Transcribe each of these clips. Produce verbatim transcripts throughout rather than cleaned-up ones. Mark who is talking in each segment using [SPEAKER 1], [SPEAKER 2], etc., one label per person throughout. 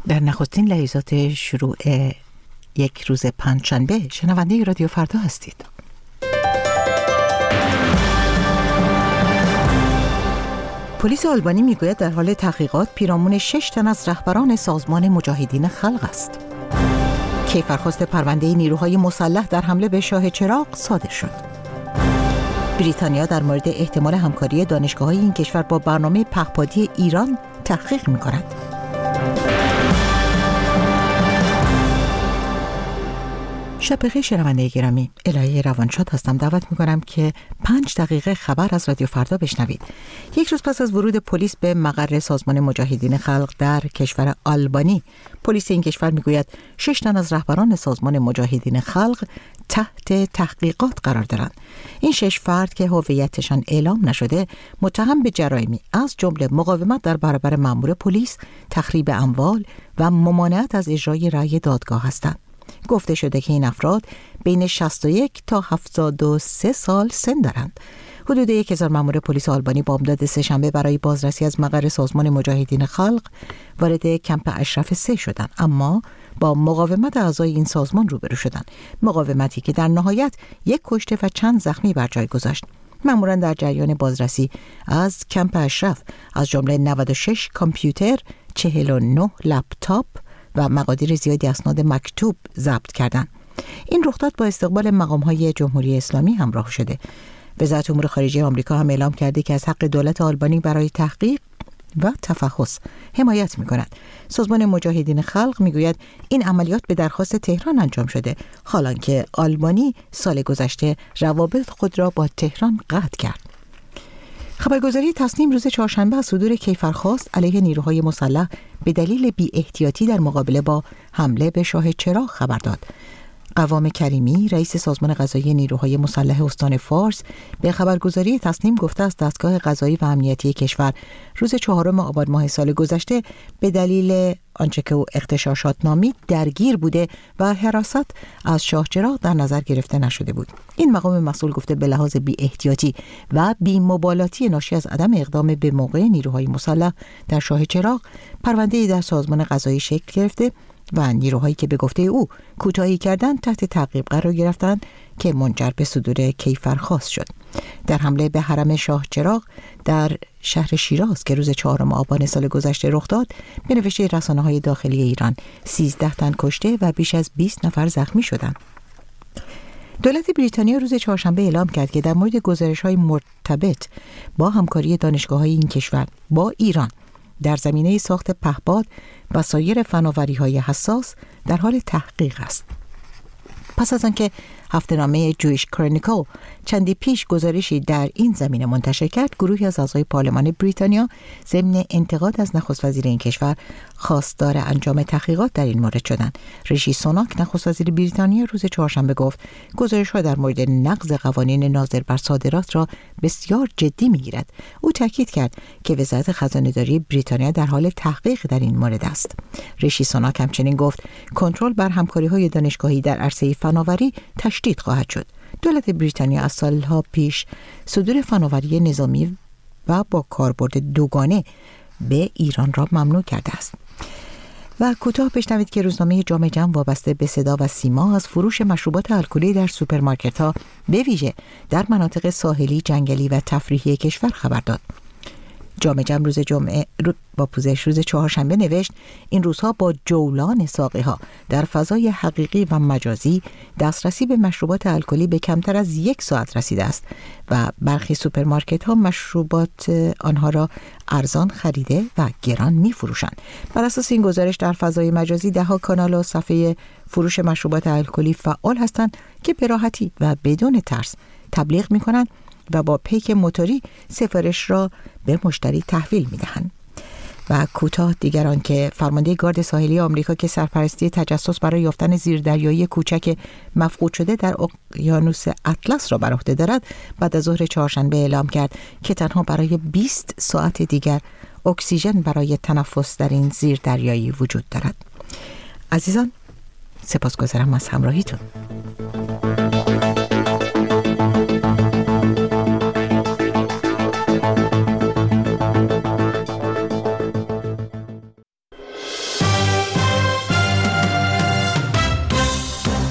[SPEAKER 1] در نخستین لحظات شروع یک روز پنجشنبه شنونده رادیو فردا هستید. پلیس آلبانی میگوید در حال تحقیقات پیرامون شش تن از رهبران سازمان مجاهدین خلق است. کیفرخواست پرونده نیروهای مسلح در حمله به شاه چراغ صادر شد. بریتانیا در مورد احتمال همکاری دانشگاه‌های این کشور با برنامه پهپادی ایران تحقیق می‌کند. شب بخیر شنونده گرامی، الهه روانشاد هستم. دعوت میکنم که پنج دقیقه خبر از رادیو فردا بشنوید. یک روز پس از ورود پلیس به مقر سازمان مجاهدین خلق در کشور آلبانی، پلیس این کشور میگوید شش تن از رهبران سازمان مجاهدین خلق تحت تحقیقات قرار دارند. این شش فرد که هویتشان اعلام نشده متهم به جرایمی از جمله مقاومت در برابر مأمور پلیس، تخریب اموال و ممانعت از اجرای رأی دادگاه هستند. گفته شده که این افراد بین شصت و یک تا هفتاد و سه سال سن دارند. حدود یک هزار مأمور پلیس آلبانی بامداد سه‌شنبه برای بازرسی از مقر سازمان مجاهدین خلق وارد کمپ اشرف سه شدند، اما با مقاومت اعضای این سازمان روبرو شدند. مقاومتی که در نهایت یک کشته و چند زخمی بر جای گذاشت. مأموران در جریان بازرسی از کمپ اشرف از جمله نود و شش کامپیوتر، چهل و نه لپتاپ و مقادیر زیادی اسناد مکتوب ضبط کردند. این رخداد با استقبال مقام‌های جمهوری اسلامی همراه شده. وزارت امور خارجه آمریکا هم اعلام کرده که از حق دولت آلبانی برای تحقیق و تفحص حمایت می‌کند. سازمان مجاهدین خلق میگوید این عملیات به درخواست تهران انجام شده، حالانکه آلبانی سال گذشته روابط خود را با تهران قطع کرد. خبرگزاری تصنیم روز چهارشنبه از صدور کیفرخواست علیه نیروهای مسلح به دلیل بی‌احتیاطی در مقابله با حمله به شاه چراغ خبر داد. قوام کریمی، رئیس سازمان قضایی نیروهای مسلح استان فارس، به خبرگزاری تصنیم گفته است دستگاه قضایی و امنیتی کشور روز چهارم آبان ماه سال گذشته به دلیل آنچه که او اغتشاشات نامید درگیر بوده و حراست از شاه چراغ در نظر گرفته نشده بود. این مقام مسئول گفته به لحاظ بی احتیاطی و بی مبالاتی ناشی از عدم اقدام به موقع نیروهای مسلح در شاه چراغ پرونده‌ای در سازمان قضایی شکل گرفته و نیروهایی که به گفته او کوتاهی کردند تحت تعقیب قرار گرفتند که منجر به صدور کیفرخواست شد. در حمله به حرم شاه چراغ در شهر شیراز که روز چهارم آبان سال گذشته رخ داد، به نوشته رسانه‌های داخلی ایران سیزده تن کشته و بیش از بیست نفر زخمی شدند. دولت بریتانیا روز چهارشنبه اعلام کرد که در مورد گزارش‌های مرتبط با همکاری دانشگاه‌های این کشور با ایران در زمینه ساخت پهپاد و سایر فناوری‌های حساس در حال تحقیق است. پس از آنکه هفته‌نامه جویش کرونیکل چندی پیش گزارشی در این زمینه منتشر کرد، گروهی از اعضای پارلمان بریتانیا ضمن انتقاد از نخست وزیر این کشور خواستار انجام تحقیقات در این مورد شدند. ریشی سوناک نخست وزیر بریتانیا روز چهارشنبه گفت گزارش‌ها در مورد نقض قوانین ناظر بر صادرات را بسیار جدی می‌گیرد. او تاکید کرد که وزارت خزانه‌داری بریتانیا در حال تحقیق در این مورد است. ریشی سوناک همچنین گفت کنترل بر همکاری‌های دانشگاهی در عرصه فناوری تشدید خواهد شد. دولت بریتانیا از سالها پیش صدور فناوری نظامی و با کاربرد دوگانه به ایران را ممنوع کرده است. و کوتاه بشنوید که روزنامه جامعه جمع وابسته به صدا و سیما از فروش مشروبات الکلی در سوپرمارکت‌ها به ویژه در مناطق ساحلی، جنگلی و تفریحی کشور خبر داد. جامعه جمع روز جمعه با پوزش روز چهارشنبه نوشت این روزها با جولان ساقی‌ها در فضای حقیقی و مجازی دسترسی به مشروبات الکلی به کمتر از یک ساعت رسیده است و برخی سوپرمارکت‌ها مشروبات آنها را ارزان خریده و گران می‌فروشند. بر اساس این گزارش در فضای مجازی ده‌ها کانال و صفحه فروش مشروبات الکلی فعال هستند که به راحتی و بدون ترس تبلیغ می‌کنند و با پیک موتوری سفارش را به مشتری تحویل می‌دهند. و کوتاه دیگران که فرمانده گارد ساحلی آمریکا که سرپرستی تجسس برای یافتن زیردریایی کوچک مفقود شده در اقیانوس اطلس را بر عهده دارد، بعد از ظهر چهارشنبه اعلام کرد که تنها برای بیست ساعت دیگر اکسیژن برای تنفس در این زیردریایی وجود دارد. عزیزان، سپاسگزارم از همراهیتون.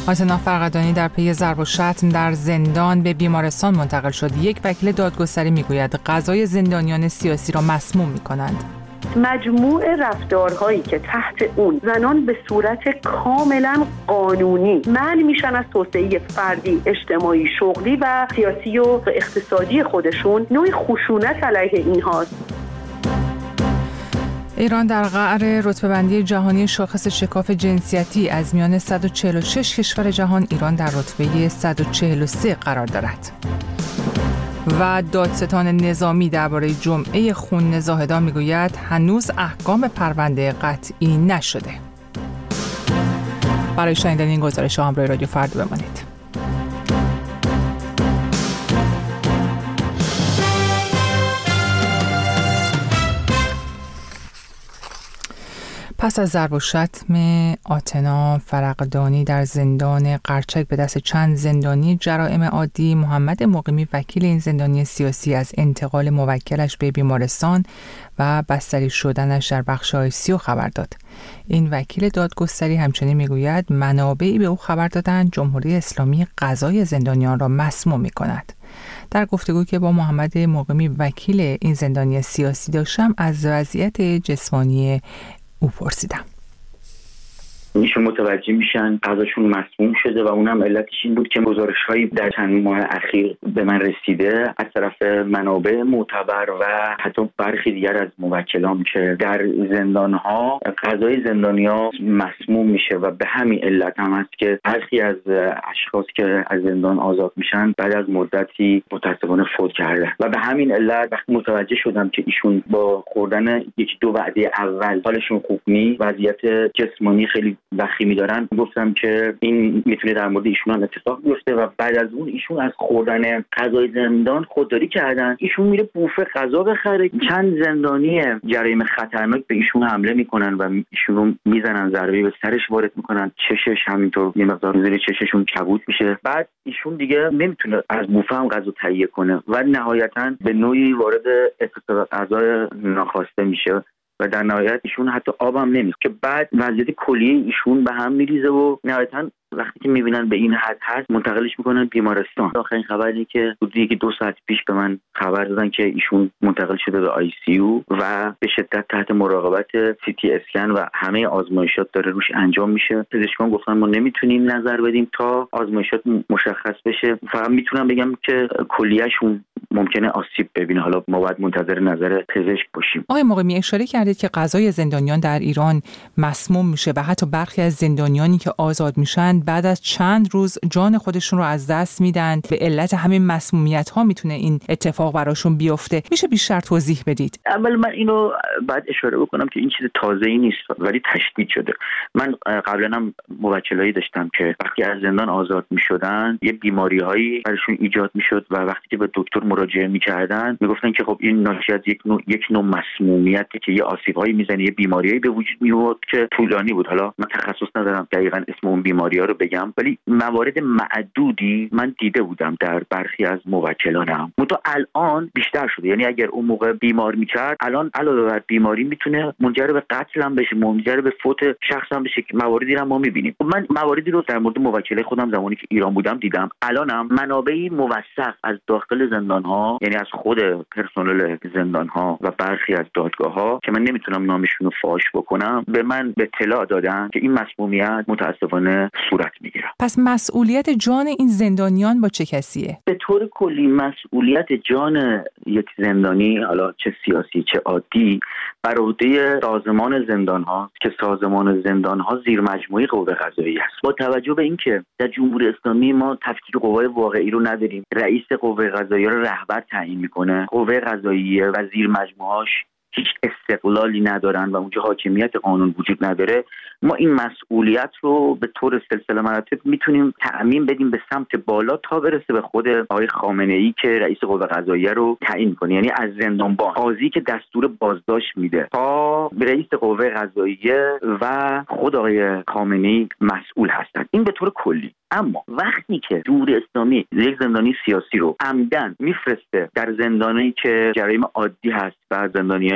[SPEAKER 2] آتنا فرقدانی در پی ضرب و شتم در زندان به بیمارستان منتقل شد. یک وکیل دادگستری میگوید قضای زندانیان سیاسی را مسموم می‌کنند.
[SPEAKER 3] مجموع رفتارهایی که تحت اون زنان به صورت کاملا قانونی منع میشن از توسعه فردی، اجتماعی، شغلی و سیاسی و اقتصادی خودشون، نوعی خشونت علیه اینهاست.
[SPEAKER 2] ایران در قعر رتبه‌بندی جهانی شاخص شکاف جنسیتی از میان صد و چهل و شش کشور جهان ایران در رتبه صد و چهل و سه قرار دارد. و دادستان نظامی درباره جمعه خون زاهدان میگوید هنوز احکام پرونده قطعی نشده. برای شنیدن این گزارش همراه رادیو فردا بمانید. پس از ضرب و شتم آتنا فرقدانی در زندان قرچک به دست چند زندانی جرایم عادی، محمد مقیمی وکیل این زندانی سیاسی از انتقال موکلش به بیمارستان و بستری شدنش در بخش آی سی یو خبر داد. این وکیل دادگستری همچنین میگوید منابعی به او خبر دادند جمهوری اسلامی قضای زندانیان را مسموم می‌کند. در گفتگویی که با محمد مقیمی وکیل این زندانی سیاسی داشتم از وضعیت جسمانی او پرسیدم.
[SPEAKER 4] ایشون متوجه میشن قضاشون مسموم شده و اونم علتش این بود که گزارش‌هایی در چند ماه اخیر به من رسیده از طرف منابع معتبر و حتی برخی دیگر از موکلان که در زندان‌ها قضای زندانی‌ها مسموم میشه و به همین علت هم هست که برخی از اشخاص که از زندان آزاد میشن بعد از مدتی متأسفانه فوت کرده و به همین علت وقتی متوجه شدم که ایشون با خوردن یکی دو وعده اول حالشون خوب نیست، وضعیت جسمانی خیلی وخیمی دارن، گفتم که این میتونه در مورد ایشون هم اتفاق بیفته و بعد از اون ایشون از خوردن غذای زندان خودداری کردن. ایشون میره بوفه غذا بخره، چند زندانی جرایم خطرناک به ایشون حمله میکنن و ایشون رو میزنن، ضربه به سرش وارد میکنن، چشش همینطور یه مقدار زیر چششون کبود میشه. بعد ایشون دیگه نمیتونه از بوفه هم غذا تهیه کنه و نهایتاً به نوعی وارد اعتصاب غذا ناخواسته میشه و در نهایت ایشون حتی آب هم نمیخوره که بعد وضعیت کلیه ایشون به هم میریزه و نهایتاً وقتی که میبینن به این حد هست منتقلش میکنن بیمارستان. آخرین خبری که حدود یکی دو ساعت پیش به من خبر دادن که ایشون منتقل شده به آی سی یو و به شدت تحت مراقبت سی تی اسکن و همه آزمایشات داره روش انجام میشه. پزشکان گفتن ما نمیتونیم نظر بدیم تا آزمایشات مشخص بشه، فقط میتونم بگم که کلیهشون ممکنه آسیب ببینه. حالا ما باید منتظر نظر پزشک باشیم.
[SPEAKER 2] آقای مقیمی اشاره کردید که غذای زندانیان در ایران مسموم میشه و حتی برخی از زندانیانی که آزاد میشن بعد از چند روز جان خودشون رو از دست میدن. به علت همین مسمومیت ها میتونه این اتفاق براشون بیفته. میشه بیشتر توضیح بدید؟
[SPEAKER 4] اول من اینو بعد اشاره بکنم که این چیز تازه‌ای نیست ولی تشدید شده. من قبلا هم موکلایی داشتم که وقتی از زندان آزاد میشدن یه بیماری‌هایی براشون ایجاد میشد و وقتی که به دکتر مراجعه میکردن میگفتن که خب این ناشی از یک نوع یک نوع مسمومیته که یه آسیب‌هایی میزنه، یه بیماریایی به وجود میاد که طولانی بود. حالا من تخصص ندارم دقیقاً اسم اون بیماری‌ها رو بگم ولی موارد معدودی من دیده بودم در برخی از موکلانم. منتها الان بیشتر شده، یعنی اگر اون موقع بیمار میکرد الان علاوه بر بیماری میتونه منجر به قتل هم بشه، منجر به فوت شخص هم بشه که مواردی رو ما میبینیم. من مواردی رو در مورد موکله خودم زمانی که ایران بودم دیدم. الانم منابعی موثق از داخل زندان‌ها، یعنی از خود پرسنل زندان‌ها و برخی از دادگاه‌ها که من نمیتونم نامشون رو فاش بکنم، به من به اطلاع دادن که این مسمومیت متأسفانه صورت میگیره.
[SPEAKER 2] پس مسئولیت جان این زندانیان با چه کسیه؟
[SPEAKER 4] به طور کلی مسئولیت جان یک زندانی، حالا چه سیاسی چه عادی، بر عهده سازمان زندان‌ها که سازمان زندان‌ها زیر مجموعه قوه قضاییه است. با توجه به اینکه در جمهوری اسلامی ما تفکیک قوای واقعی رو نداریم، رئیس قوه قضاییه رو رهبر تعیین میکنه، قوه قضاییه و زیر مجموعه‌اش هیچ استقلالی ندارن و اونجا حاکمیت قانون وجود نداره، ما این مسئولیت رو به طور سلسله مراتب میتونیم تعمیم بدیم به سمت بالا تا برسه به خود آقای خامنه‌ای که رئیس قوه قضاییه رو تعیین کنه، یعنی از زندانبان، قاضی که دستور بازداشت میده تا رئیس قوه قضاییه و خود آقای خامنه‌ای مسئول هستن. این به طور کلی. اما وقتی که جمهوری اسلامی یک زندانی سیاسی رو عمدن میفرسته در زندانی که جرایم عادی هست و زندانیان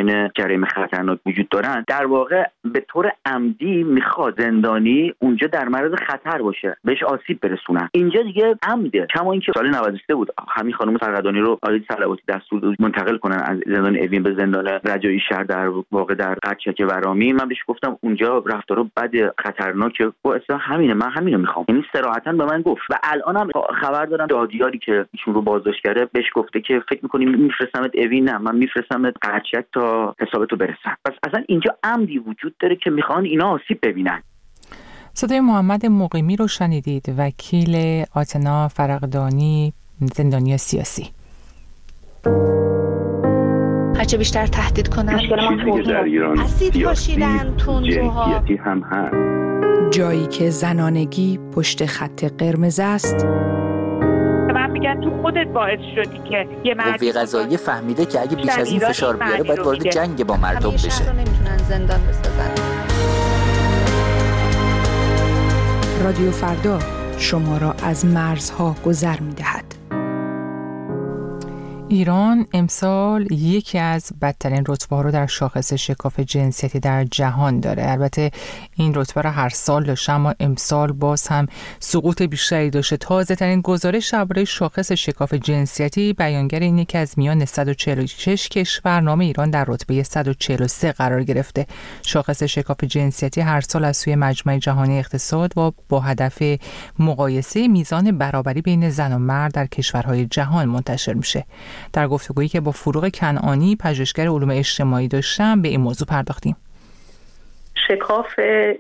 [SPEAKER 4] ممکنه جرایم خطرناک وجود دارن، در واقع به طور عمدی میخواد زندانی اونجا در معرض خطر باشه، بهش آسیب برسونن. اینجا دیگه عمده. کما اینکه سال نود و سه بود همین خانم فرقدانی رو آقای صلواتی دستور منتقل کنن از زندان اوین به زندان رجایی شهر در واقع در قرچک ورامین. من بهش گفتم اونجا رفتارو بد خطرناکه و اصلا همینه، من همینو میخوام. یعنی صراحتا به من گفت. و الانم خبر دارم دادیاری که ایشون رو بازداشت کرده بهش گفته که فکر می‌کنی میفرستمت اوین؟ نه، من میفرستمت قرچک تا حسابتو برسن. پس اصلا اینجا عمدی وجود داره که میخوان اینا آسیب ببینن.
[SPEAKER 2] صدای محمد مقیمی رو شنیدید، وکیل آتنا فرقدانی، زندانی سیاسی.
[SPEAKER 5] هرچه بیشتر تهدید کنن
[SPEAKER 6] مشکل ما توهین
[SPEAKER 5] اسید پاشیدن، تندروها
[SPEAKER 6] هم هست.
[SPEAKER 7] جایی که زنانگی پشت خط قرمز است.
[SPEAKER 8] من میگن تو خودت باعث شدی که یه مردی
[SPEAKER 9] قوه قضاییه فهمیده که اگه بیش از این فشار بیاره باید وارد جنگ با مردم بشه.
[SPEAKER 5] شهر رو نمیتونن زندان بسازن.
[SPEAKER 7] رادیو فردا شما را از مرزها گذر می‌دهد.
[SPEAKER 2] ایران امسال یکی از بدترین رتبه‌ها رو در شاخص شکاف جنسیتی در جهان داره. البته این رتبه رو هر سال داشته، اما امسال باز هم سقوط بیشتری داشته. تازه ترین گزارش درباره شاخص شکاف جنسیتی بیانگر اینه که از میان صد و چهل و شش کشور نام ایران در رتبه صد و چهل و سه قرار گرفته. شاخص شکاف جنسیتی هر سال از سوی مجمع جهانی اقتصاد و با هدف مقایسه میزان برابری بین زن و مرد در کشورهای جهان منتشر میشه. در گفتگویی که با فروغ کنعانی پژوهشگر علوم اجتماعی داشتم به این موضوع پرداختیم.
[SPEAKER 3] شکاف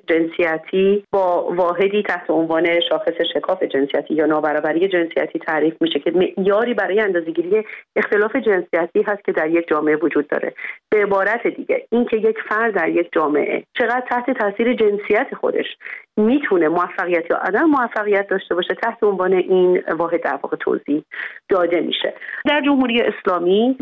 [SPEAKER 3] جنسیتی با واحدی تحت عنوان شاخص شکاف جنسیتی یا نابرابری جنسیتی تعریف میشه که معیاری برای اندازه‌گیری اختلاف جنسیتی هست که در یک جامعه وجود داره. به عبارت دیگه این که یک فرد در یک جامعه چقدر تحت تاثیر جنسیت خودش میتونه موفقیت یا عدم موفقیت داشته باشه تحت عنوان این واحد در واقع توضیح داده میشه. در جمهوری اسلامی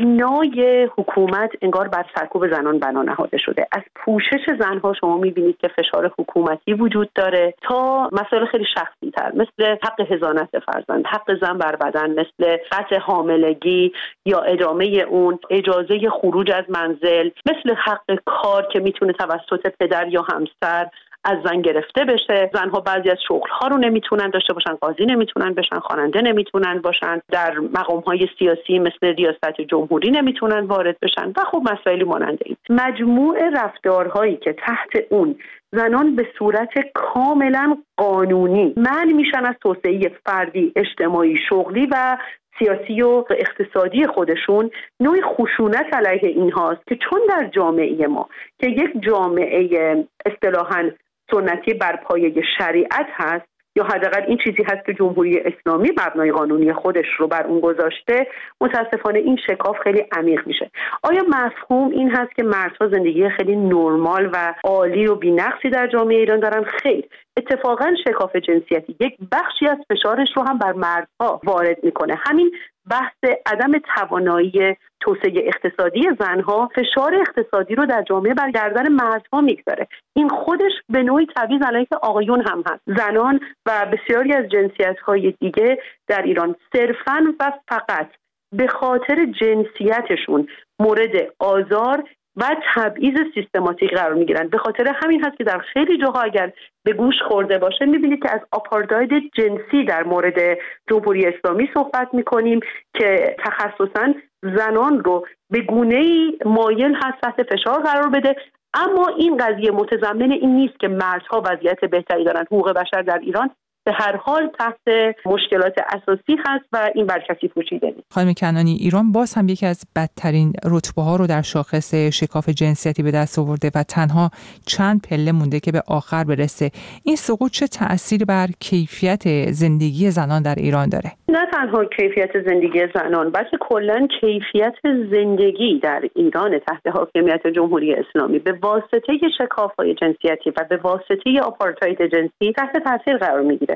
[SPEAKER 3] مبنای حکومت انگار بر سرکوب زنان بنا نهاده شده. از پوشش زنها شما میبینید که فشار حکومتی وجود داره تا مسائل خیلی شخصی تر مثل حق حضانت فرزند، حق زن بر بدن، مثل قطع حاملگی یا ادامه اون، اجازه خروج از منزل، مثل حق کار که میتونه توسط پدر یا همسر از زن گرفته بشه. زنها بعضی از شغل‌ها رو نمیتونن داشته باشن، قاضی نمیتونن بشن، خواننده نمیتونن باشن، در مقام‌های سیاسی مثل ریاست جمهوری نمیتونن وارد بشن و خب مسائلی مانند این. مجموع رفتارهایی که تحت اون زنان به صورت کاملا قانونی منع میشن از توسعه فردی، اجتماعی، شغلی و سیاسی و اقتصادی خودشون، نوع خشونت علیه اینهاست که چون در جامعه ما که یک جامعه اصطلاحاً سنتی بر پایه شریعت هست یا حداقل این چیزی هست که جمهوری اسلامی مبنای قانونی خودش رو بر اون گذاشته، متاسفانه این شکاف خیلی عمیق میشه. آیا مفهوم این هست که مردها زندگی خیلی نرمال و عالی و بی‌نقصی در جامعه ایران دارن؟ خیر. اتفاقا شکاف جنسیتی یک بخشی از فشارش رو هم بر مردها وارد میکنه. همین بحث عدم توانایی توسعه اقتصادی زنها فشار اقتصادی رو در جامعه بر گردن مردها میگذاره. این خودش به نوعی تبعیض علیه آقایون هم هست. زنان و بسیاری از جنسیت‌های دیگه در ایران صرفاً و فقط به خاطر جنسیتشون مورد آزار و تبعیض سیستماتیک قرار میگیرن. به خاطر همین هست که در خیلی جاها اگر به گوش خورده باشه میبینید که از آپارتاید جنسی در مورد جمهوری اسلامی صحبت میکنیم که تخصصاً زنان رو به گونه‌ای مایل هست تحت فشار قرار بده. اما این قضیه متضمن این نیست که مردها وضعیت بهتری دارن. حقوق بشر در ایران به هر حال تحت مشکلات اساسی هست و این بر کسی پوشیده نیست.
[SPEAKER 2] خانم کنعانی، ایران باز هم یکی از بدترین رتبه ها رو در شاخص شکاف جنسیتی به دست آورده و تنها چند پله مونده که به آخر برسه. این سقوط چه تأثیری بر کیفیت زندگی زنان در ایران داره؟
[SPEAKER 3] نه تنها کیفیت زندگی زنان، بلکه کلاً کیفیت زندگی در ایران تحت حاکمیت جمهوری اسلامی به واسطه شکاف‌های جنسیتی و به واسطه آپارتاید جنسی تحت تاثیر قرار میگیره.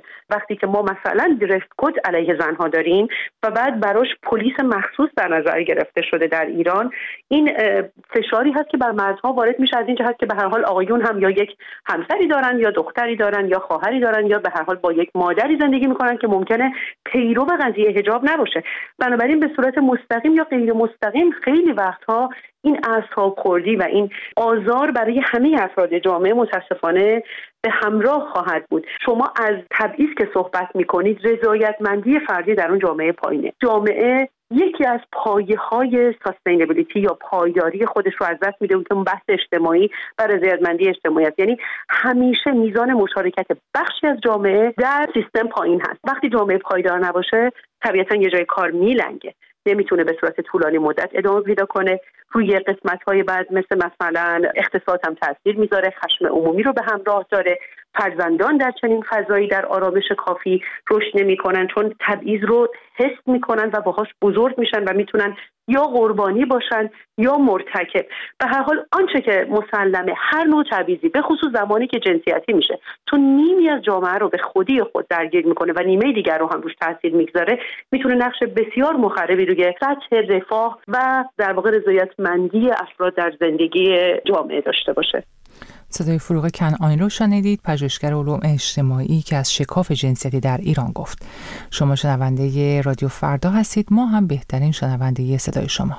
[SPEAKER 3] وقتی که ما مثلا درست کد علیه زنها داریم و بعد براش پلیس مخصوص در نظر گرفته شده در ایران، این فشاری هست که بر مردها وارد میشه از این جهت که به هر حال آقایون هم یا یک همسری دارن یا دختری دارن یا خواهری دارن یا به هر حال با یک مادری زندگی میکنن که ممکنه پیرو به قضیه حجاب نباشه. بنابراین به صورت مستقیم یا غیر مستقیم خیلی وقتها این اعصاب خوردی و این آزار برای همه افراد جامعه متاسفانه به همراه خواهد بود. شما از تبعیض که صحبت میکنید، رضایتمندی فردی در اون جامعه پایینه. جامعه یکی از پایه‌های ساستینبیلیتی یا پایداری خودش رو از دست میده که اون بحث اجتماعی و رضایتمندی اجتماعی است. یعنی همیشه میزان مشارکت بخشی از جامعه در سیستم پایین هست. وقتی جامعه پایدار نباشه طبیعتاً یه جای کار میلنگه، نمیتونه به صورت طولانی مدت ادامه پیدا کنه. روی قسمت‌های بعد مثل مثلا اقتصاد هم تاثیر میذاره، خشم عمومی رو به همراه داره. فرزندان در چنین فضایی در آرامش کافی رشد نمی‌کنن چون تبعیض رو حس می‌کنن و باهاش بزرگ میشن و میتونن یا قربانی باشن یا مرتکب. به هر حال آنچه که مسلمه هر نوع تبعیضی به خصوص زمانی که جنسیتی میشه چون نیمی از جامعه رو به خودی خود درگیر میکنه و نیمه دیگر رو هم روش تاثیر میگذاره، میتونه نقش بسیار مخربی روی سطح رفاه و در واقع رضایتمندی افراد در زندگی جامعه داشته باشه.
[SPEAKER 2] صدای فروغ کنعانی رو شنیدید، پژوهشگر علوم اجتماعی که از شکاف جنسیتی در ایران گفت. شما شنونده رادیو فردا هستید، ما هم بهترین شنونده صدای شما.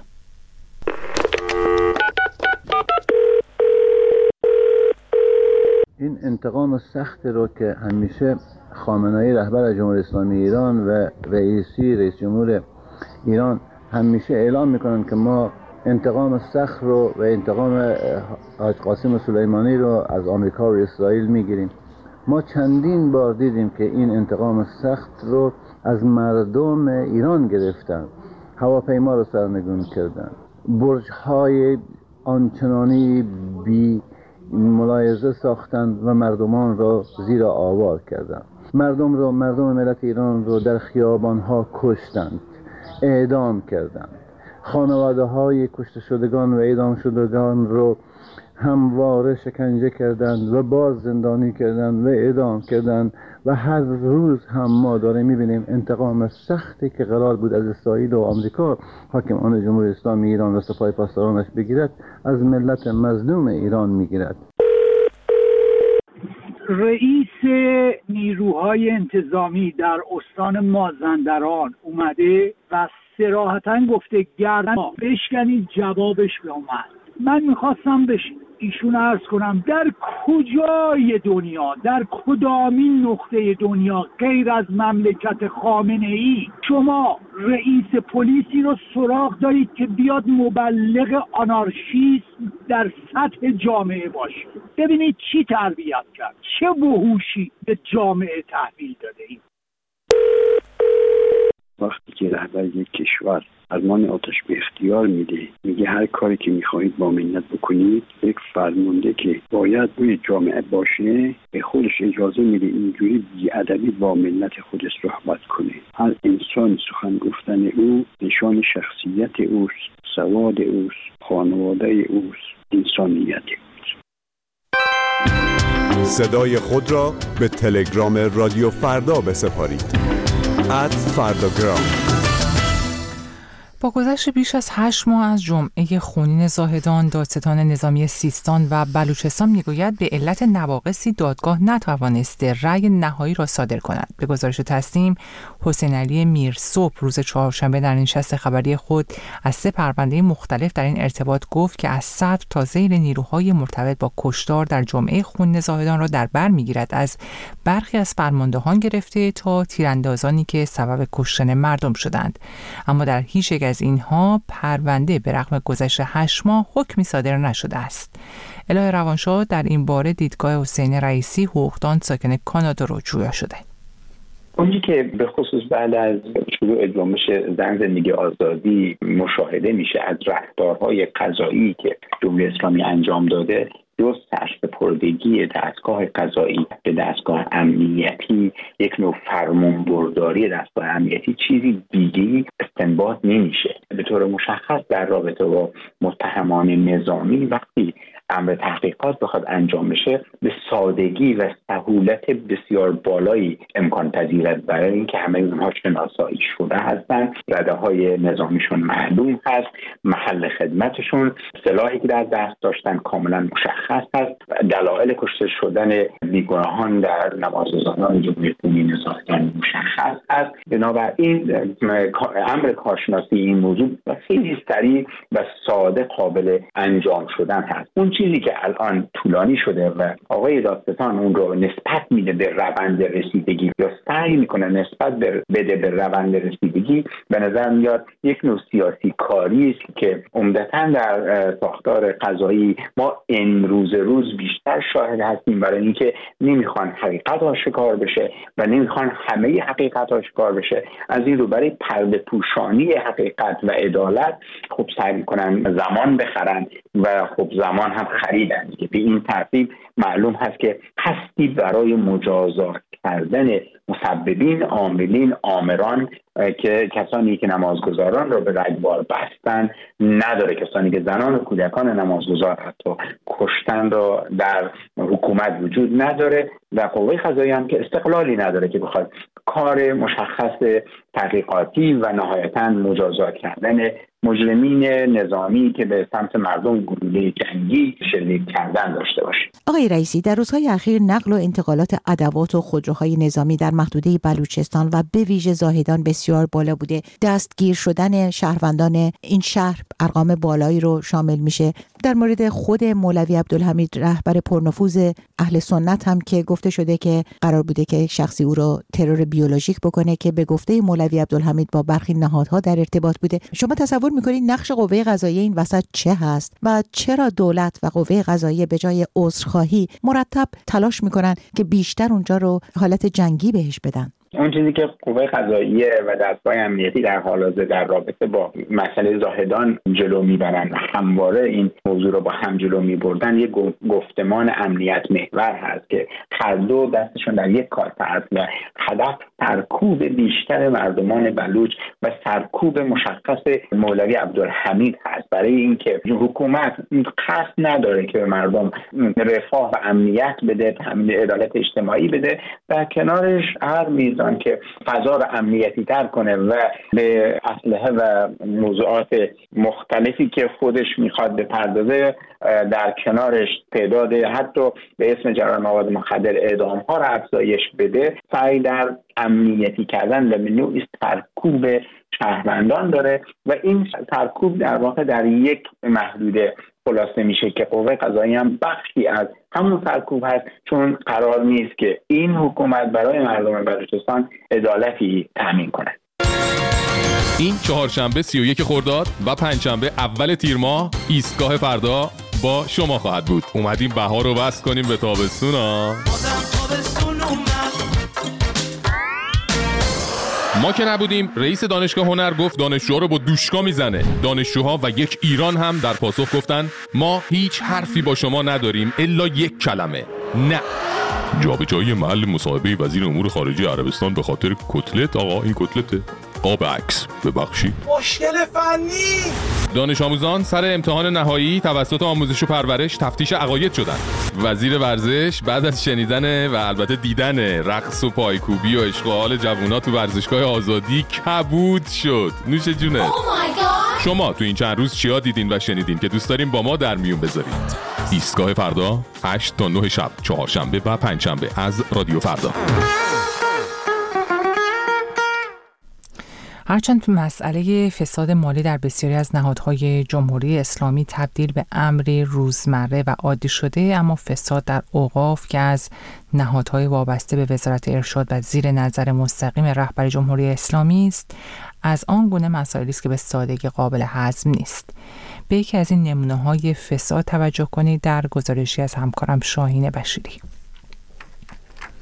[SPEAKER 6] این انتقام سخت رو که همیشه خامنه‌ای رهبر جمهوری اسلامی ایران و رئیسی رئیس جمهور ایران همیشه اعلام میکنن که ما انتقام سخت رو و انتقام حاج قاسم سلیمانی رو از آمریکا و اسرائیل میگیریم. ما چندین بار دیدیم که این انتقام سخت رو از مردم ایران گرفتن، هواپیما رو سرنگون کردن، برج‌های آنچنانی بی ملاحظه ساختند و مردمان را زیر آوار کردند. مردم رو مردم ملت ایران رو در خیابان‌ها کشتند، اعدام کردند. خانواده های کشته شدگان و اعدام شدگان رو همواره شکنجه کردند و باز زندانی کردند و اعدام کردند و هر روز هم ما داریم میبینیم انتقام سختی که قرار بود از اسرائیل و آمریکا حاکمان جمهوری اسلامی ایران و سپاه پاسدارانش بگیرد از ملت مظلوم ایران میگیرد.
[SPEAKER 10] رئیس نیروهای انتظامی در استان مازندران اومده و صراحتاً گفته گردن بشکنید، جوابش اومد. من میخواستم بهش ایشون عرض کنم در کجای دنیا، در کدامین نقطه دنیا غیر از مملکت خامنه‌ای شما رئیس پلیسی رو سراغ دارید که بیاد مبلغ آنارشیسم در سطح جامعه باشه؟ ببینید چی تربیت کرد، چه وحوشی به جامعه تحویل داده این.
[SPEAKER 11] وقتی که رهبر یک کشور فرمان آتش به اختیار میده، میگه هر کاری که میخواهید با ملت بکنید، یک فرمانده که باید روی جامعه باشه به خودش اجازه میده اینجوری بی‌ادبی با ملت خودش صحبت کنه. هر انسان سخن گفتن او نشان شخصیت اوست، سواد اوست، خانواده اوست، انسانیت اوست.
[SPEAKER 12] صدای خود را به تلگرام رادیو فردا بسپارید. ات فرداگرام.
[SPEAKER 2] با گذشت بیش از هشت ماه از جمعه خونین زاهدان، دادستان نظامی سیستان و بلوچستان میگوید به علت نواقصی دادگاه نتوانسته رأی نهایی را صادر کند. به گزارش تسنیم، حسین علی میرصبح روز چهارشنبه در نشست خبری خود از سه پرونده مختلف در این ارتباط گفت که از صدر تا ذیل نیروهای مرتبط با کشتار در جمعه خونین زاهدان را در بر میگیرد، از برخی از فرماندهان گرفته تا تیراندازانی که سبب کشتن مردم شدند. اما در هیچ یک از اینها پرونده به رغم گذشت هشت ماه حکمی صادر نشده است. الهه روانشاه در این باره دیدگاه حسین رئیسی، حقوقدان ساکن کانادا رو جویا شده.
[SPEAKER 13] اونی که به خصوص بعد از شروع جنبش زن زندگی آزادی مشاهده میشه از رفتارهای قضایی که جمهوری اسلامی انجام داده، جز سرسپردگی دستگاه قضایی به دستگاه امنیتی، یک نوع فرمانبرداری دستگاه امنیتی، چیزی دیگری استنباط نمیشه. به طور مشخص در رابطه با متهمان نظامی وقتی امر تحقیقات بخواد انجام بشه به سادگی و سهولت بسیار بالایی امکان پذیرد، برای اینکه همه اونها شناسایی شده هستن، رده های نظامیشون معلوم هست، محل خدمتشون، سلاحی که در دست داشتن کاملا مشخص هست، دلایل کشته شدن بیگناهان در نمازگزاران جمهوری اسلامی نظامیان مشخص است. بنابراین امر کارشناسی این موضوع خیلی سریع و ساده قابل انجام شدن هست. اون چیزی که الان طولانی شده و آقای دادستان اون رو نسبت میده به روند رسیدگی یا سعی میکنه نسبت بده به روند رسیدگی، به نظر میاد یک نوع سیاسی کاری است که عمدتاً در ساختار قضایی ما امروز روز بیشتر شاهد هستیم، برای اینکه نمیخوان حقیقت آشکار بشه و نمیخوان همه حقیقت آشکار بشه. از این رو برای پرده پوشانی حقیقت و عدالت خب سعی میکنن زمان بخرن و خب زمان هم خریدن که به این ترتیب معلوم هست که هستی برای مجازات کردن مسببین، عاملین، آمران که کسانی که نمازگزاران را به رگبار بستن نداره، کسانی که زنان و کودکان نمازگزار حتی کشتن را در حکومت وجود نداره و قوه قضاییه هم که استقلالی نداره که بخواد کار مشخص تحقیقاتی و نهایتاً مجازات کردن مجرمین نظامی که به سمت مردم گلوله جنگی شلیک کردن داشته باشه.
[SPEAKER 1] آقای رئیسی، در روزهای اخیر نقل و انتقالات ادوات و خودروهای نظامی در محدوده بلوچستان و به ویژه زاهدان بسیار بالا بوده. دستگیر شدن شهروندان این شهر ارقام بالایی رو شامل میشه. در مورد خود مولوی عبدالحمید رهبر پرنفوذ اهل سنت هم که گفته شده که قرار بوده که شخصی او رو ترور بیولوژیک بکنه که به گفته مولوی عبدالحمید با برخی نهادها در ارتباط بوده. شما تصور میکنید نقش قوه قضاییه این وسط چه هست و چرا دولت و قوه قضاییه به جای عذرخواهی مرتب تلاش میکنن که بیشتر اونجا رو حالت جنگی بهش بدن؟
[SPEAKER 13] اون چیزی که قوه قضاییه و دستگاه امنیتی در حال حاضر در رابطه با مسئله زاهدان جلو میبرن و همواره این موضوع رو با هم جلو میبردن، یک گفتمان امنیت محور هست که هر دو دستشون در یک کار هست و هدف سرکوب بیشتر مردمان بلوچ و سرکوب مشخص مولوی عبدالحمید هست، برای اینکه حکومت قصد نداره که به مردم رفاه و امنیت بده، تامین عدالت اجتماعی بده، در کنارش هر میزان که فضا رو امنیتی تر کنه و به اسلحه و موضوعات مختلفی که خودش میخواد بپردازه در کنارش تعداد حتی به اسم جرائم مواد مخدر اعدام ها رو افزایش بده، سعی در امنیتی کردن و به نوعی سرکوب شهروندان داره و این سرکوب در واقع در یک محدوده خلاصه میشه که قوه قضاییه هم بخشی از همون سرکوب هست، چون قرار نیست که این حکومت برای مردم بلوچستان عدالتی تامین کنه.
[SPEAKER 14] این چهارشنبه سی و یک خرداد و پنجشنبه اول تیر ماه ایستگاه فردا با شما خواهد بود. اومدیم بهار رو وصل کنیم به تابستون ها. ما که نبودیم رئیس دانشگاه هنر گفت دانشجوها رو با دوشکا میزنه. دانشجوها و یک ایران هم در پاسخ گفتن ما هیچ حرفی با شما نداریم الا یک کلمه نه. جابجایی محل مصاحبه وزیر امور خارجه عربستان به خاطر کتلت. آقا این کتلته قاب عکس ببخشید. مشکل فنی. دانش آموزان سر امتحان نهایی توسط آموزش و پرورش تفتیش عقاید شدن. وزیر ورزش بعد از شنیدن و البته دیدن رقص و پایکوبی و اشغال جوونا تو ورزشگاه آزادی کبود شد. نوش جونه. شما تو این چند روز چیا دیدین و شنیدین که دوست داریم با ما در میون بذارید؟ ایستگاه فردا هشت تا نه شب، چهارشنبه و پنجشنبه از رادیو فردا.
[SPEAKER 2] هرچند مسئله فساد مالی در بسیاری از نهادهای جمهوری اسلامی تبدیل به امری روزمره و عادی شده، اما فساد در اوقاف که از نهادهای وابسته به وزارت ارشاد و زیر نظر مستقیم رهبر جمهوری اسلامی است، از آن گونه مسائلی است که به سادگی قابل هضم نیست. به یکی از این نمونه‌های فساد توجه کنید در گزارشی از همکارم شاهین بشیری.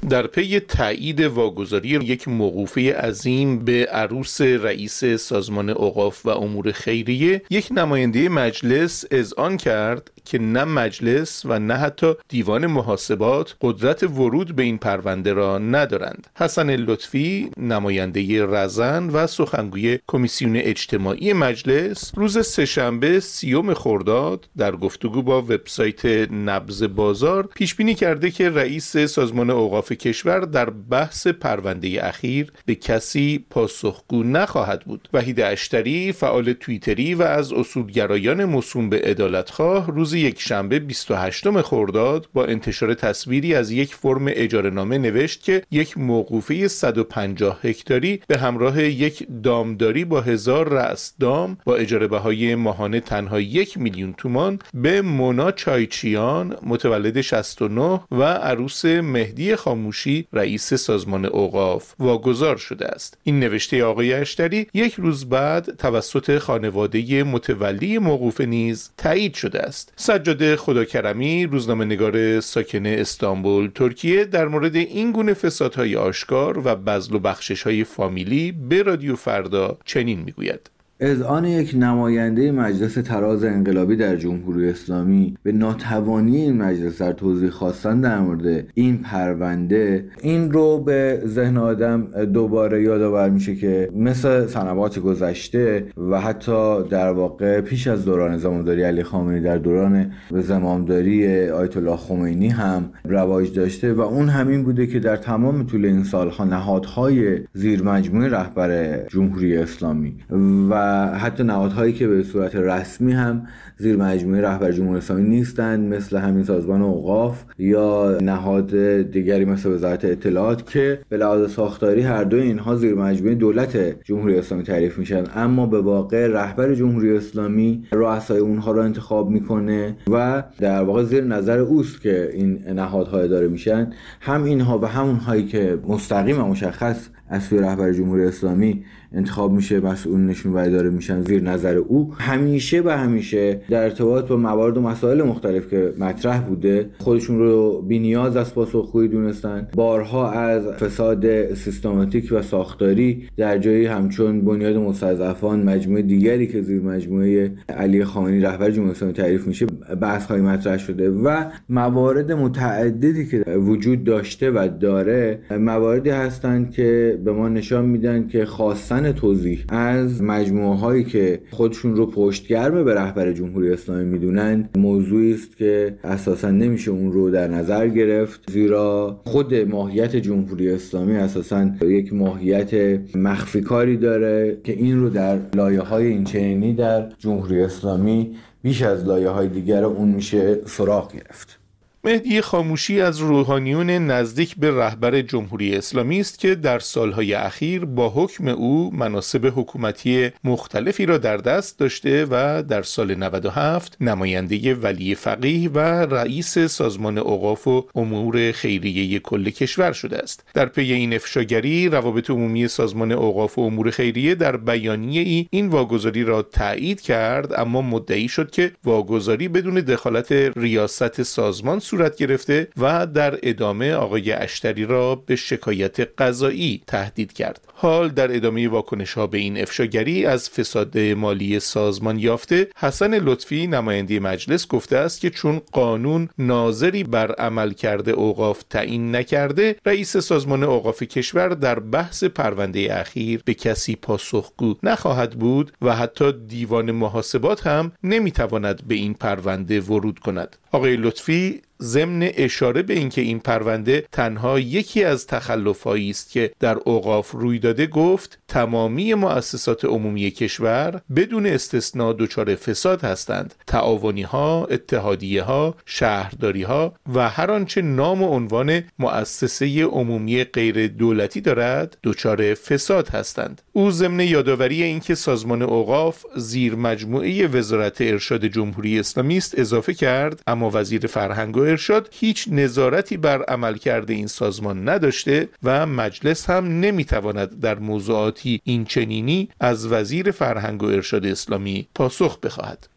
[SPEAKER 15] در پی تایید واگذاری یک موقوفه عظیم به عروس رئیس سازمان اوقاف و امور خیریه، یک نماینده مجلس اذعان کرد که نه مجلس و نه حتی دیوان محاسبات قدرت ورود به این پرونده را ندارند. حسن لطفی، نماینده رزن و سخنگوی کمیسیون اجتماعی مجلس، روز سه‌شنبه سیوم خرداد در گفتگو با وبسایت نبض بازار پیش بینی کرده که رئیس سازمان اوقاف کشور در بحث پرونده اخیر به کسی پاسخگو نخواهد بود. وحید اشتری، فعال توییتری و از اصولگرایان موسوم به عدالتخواه، روز یک شنبه بیست و هشتم خرداد با انتشار تصویری از یک فرم اجاره‌نامه نوشت که یک موقوفه صد و پنجاه هکتاری به همراه یک دامداری با هزار رأس دام با اجاره بهای ماهانه تنها یک میلیون تومان به مونا چایچیان متولد شصت و نه و عروس مهدی خاموشی رئیس سازمان اوقاف واگذار شده است. این نوشته آقای اشتری یک روز بعد توسط خانواده متولی موقوفه نیز تایید شده است. سجاده خداکرمی، روزنامه‌نگار ساکن استانبول، ترکیه، در مورد این گونه فسادهای آشکار و بذل و بخشش‌های فامیلی به رادیو فردا چنین میگوید:
[SPEAKER 16] اذعان یک نماینده مجلس تراز انقلابی در جمهوری اسلامی به ناتوانی این مجلس در توضیح خواستن در مورد این پرونده، این رو به ذهن آدم دوباره یادآور میشه که مثل سنوات گذشته و حتی در واقع پیش از دوران زمامداری علی خامنه‌ای در دوران زمامداری آیت الله خمینی هم رواج داشته و اون همین بوده که در تمام طول این سالها نهادهای زیر مجموعه رهبر جمهوری اسلامی و حتی نهادهایی که به صورت رسمی هم زیر مجموعه رهبر جمهوری اسلامی نیستند، مثل همین سازمان اوقاف یا نهاد دیگری مثل وزارت اطلاعات که به لحاظ ساختاری هر دوی اینها زیر مجموعه دولت جمهوری اسلامی تعریف میشن، اما به واقع رهبر جمهوری اسلامی رؤسای اونها رو انتخاب میکنه و در واقع زیر نظر اوست که این نهادها اداره میشن. هم اینها و همون هایی که مستقیم و مشخص از سوی رهبر جمهوری اسلامی انتخاب میشه، مسئولینشون و اداره میشن زیر نظر او، همیشه و همیشه در ارتباط با موارد و مسائل مختلف که مطرح بوده خودشون رو بی‌نیاز از پاسخگویی دونستن. بارها از فساد سیستماتیک و ساختاری در جایی همچون بنیاد مستضعفان، مجموعه دیگری که زیر مجموعه علی خامنه‌ای رهبر جمهوری اسلامی تعریف میشه، بحث‌های مطرح شده و موارد متعددی که وجود داشته و داره مواردی هستند که به ما نشان میدن که خواستن توضیح از مجموعه هایی که خودشون رو پشتگرم به رهبر جمهوری اسلامی میدونن موضوعی است که اساسا نمیشه اون رو در نظر گرفت، زیرا خود ماهیت جمهوری اسلامی اساسا یک ماهیت مخفی کاری داره که این رو در لایه‌های اینچنینی در جمهوری اسلامی بیش از لایه‌های دیگر اون میشه سراغ گرفت.
[SPEAKER 15] مهدی خاموشی از روحانیون نزدیک به رهبر جمهوری اسلامی است که در سالهای اخیر با حکم او مناصب حکومتی مختلفی را در دست داشته و در سال نود و هفت نماینده ولی فقیه و رئیس سازمان اوقاف و امور خیریه کل کشور شده است. در پی این افشاگری، روابط عمومی سازمان اوقاف و امور خیریه در بیانیه ای این واگذاری را تایید کرد، اما مدعی شد که واگذاری بدون دخالت ریاست سازمان صورت گرفته و در ادامه آقای اشتری را به شکایت قضایی تهدید کرد. حال در ادامه واکنش‌ها به این افشاگری از فساد مالی سازمان یافته، حسن لطفی نماینده مجلس گفته است که چون قانون ناظری بر عملکرد اوقاف تعیین نکرده، رئیس سازمان اوقاف کشور در بحث پرونده اخیر به کسی پاسخگو نخواهد بود و حتی دیوان محاسبات هم نمیتواند به این پرونده ورود کند. آقای لطفی ضمن اشاره به اینکه این پرونده تنها یکی از تخلف‌هایی است که در اوقاف روی داده گفت تمامی مؤسسات عمومی کشور بدون استثنا دچار فساد هستند. تعاونی‌ها، اتحادیه‌ها، شهرداری‌ها و هر آنچه نام و عنوان مؤسسه عمومی غیر دولتی دارد دچار فساد هستند. او ضمن یادآوری اینکه سازمان اوقاف زیر مجموعه وزارت ارشاد جمهوری اسلامی است اضافه کرد، اما وزیر فرهنگ و ارشاد هیچ نظارتی بر عملکرد این سازمان نداشته و مجلس هم نمیتواند در موضوعاتی این چنینی از وزیر فرهنگ و ارشاد اسلامی پاسخ بخواهد.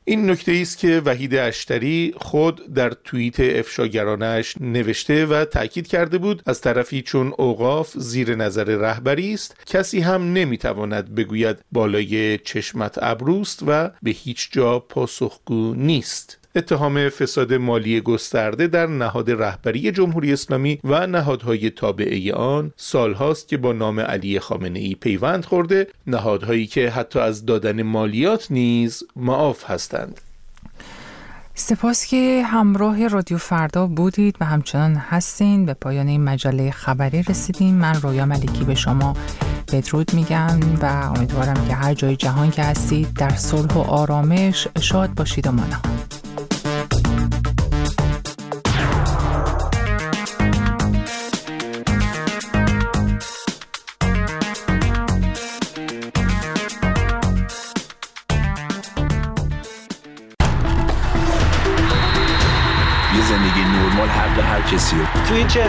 [SPEAKER 15] این نکته است که وحید اشتری خود در توییت افشاگرانش نوشته و تاکید کرده بود از طرفی چون اوقاف زیر نظر رهبری است کسی هم نمیتواند بگوید بالای چشمت ابروست و به هیچ جا پاسخگو نیست. اتهام فساد مالی گسترده در نهاد رهبری جمهوری اسلامی و نهادهای تابعه آن سالهاست که با نام علی خامنه‌ای پیوند خورده، نهادهایی که حتی از دادن مالیات نیز معاف هستند.
[SPEAKER 2] سپاس که همراه رادیو فردا بودید و همچنان هستین. به پایان این مجله خبری رسیدیم. من رویا ملکی به شما بدرود میگم و امیدوارم که هر جای جهان که هستید در صلح و آرامش شاد باشید و مانا.
[SPEAKER 17] زندگی نرمال حق هر کسیه.
[SPEAKER 18] تو این چه